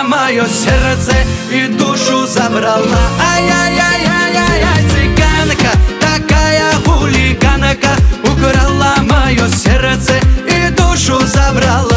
украла мое сердце и душу забрала. Ай-яй-яй-яй-яй-яй, цыганка, такая хулиганка, украла мое сердце и душу забрала.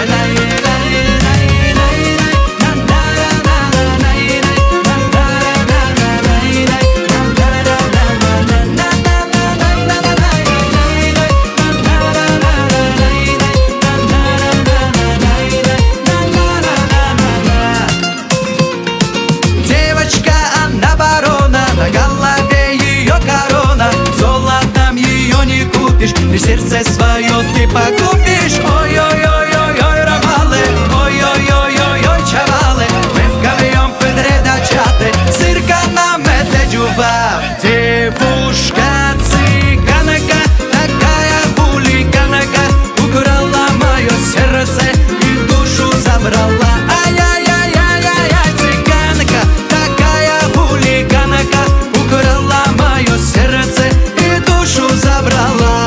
И сердце свое ты погубишь. Ой-ой-ой-ой-ой, ромалы, ой-ой-ой-ой-ой, чавалы, мы вдвоем подрядачаты, цирка нам это дюва. Девушка цыганка, такая хулиганка, украла мое сердце и душу забрала. Ай-яй-яй-яй-яй, цыганка, такая хулиганка, украла мое сердце и душу забрала.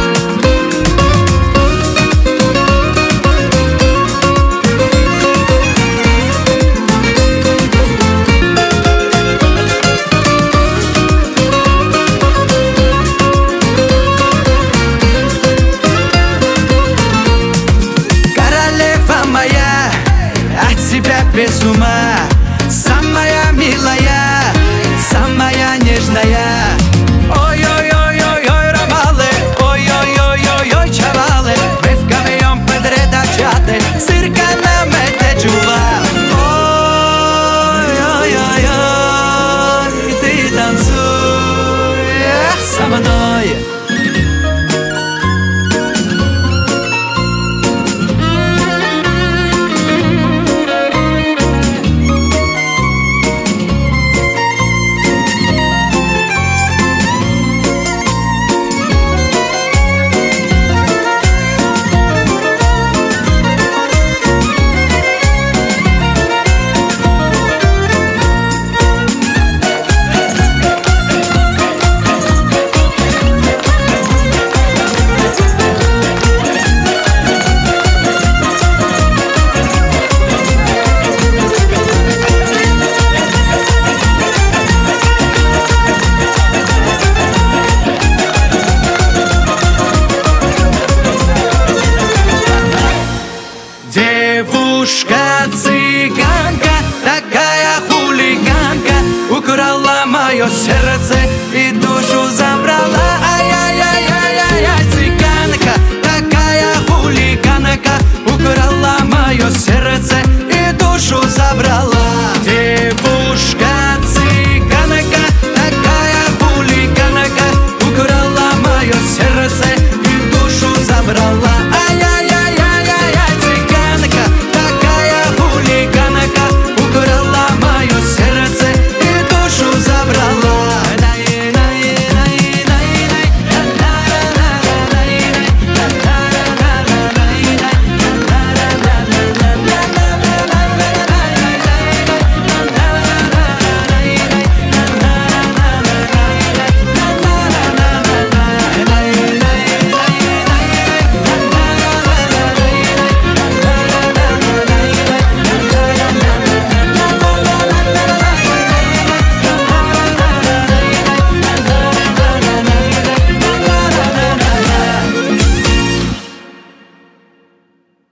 Без ума, самая милая, самая нежная. Ой-ой-ой-ой-ой, ромалы, ой-ой-ой-ой-ой, чавалы, мы вдвоем подрядачаты, цирка нам это чува. Ой-ой-ой-ой, ты танцуй со мной. Девушка цыганка, такая хулиганка, украла мое сердце и душу забрала.